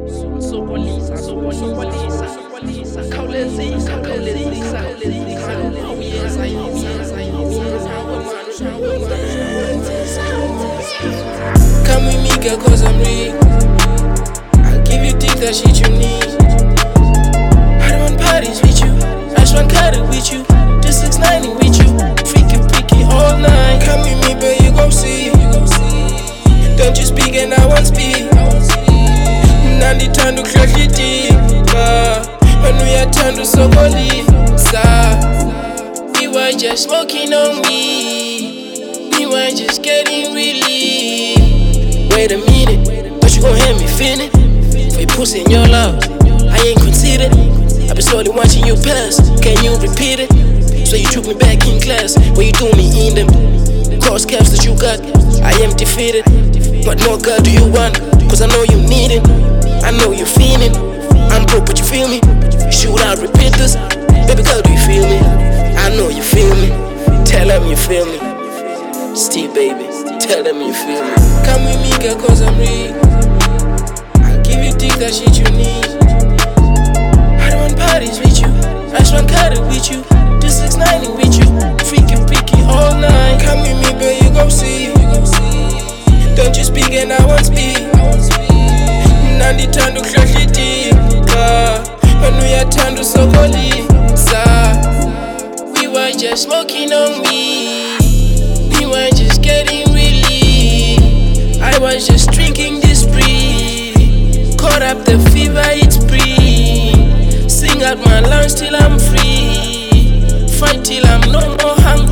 Come with me, girl, cause I'm real. I'll give you things that shit you need. I don't want parties with you, I just want cuddle with you, do 690 with you, freaky all night. Come with me, babe, you gon' see. Don't you speak and I won't speak. Nandi tandu klakitika, manu ya tandu sokoli. We were just smoking on me, we were just getting relief. Wait a minute, but you gon' have me feeling. For your pussy and your love, I ain't considered. I've been slowly watching you pass, can you repeat it? So you took me back in class, when you threw me in them cross caps that you got, I am defeated. What more God do you want? Cause I know you need it, I know you feeling. I'm broke but you feel me, shoot out, repeat this. Baby girl, do you feel me? I know you feel me, tell them you feel me. Steve baby, tell them you feel me. Come with me girl cause I'm real. I'll give you things that shit you need. I don't want parties with you, I just want cuddle with you, do 690 with you, freaky all night. Come with me babe, you gon' see. Don't you speak and I won't speak. Nandi tandu klakitika, manu ya tandu sokolisa. We were just smoking on me, we were just getting relief. I was just drinking this spree, caught up the fever, it's free. Sing out my lungs till I'm free, fight till I'm no more hungry.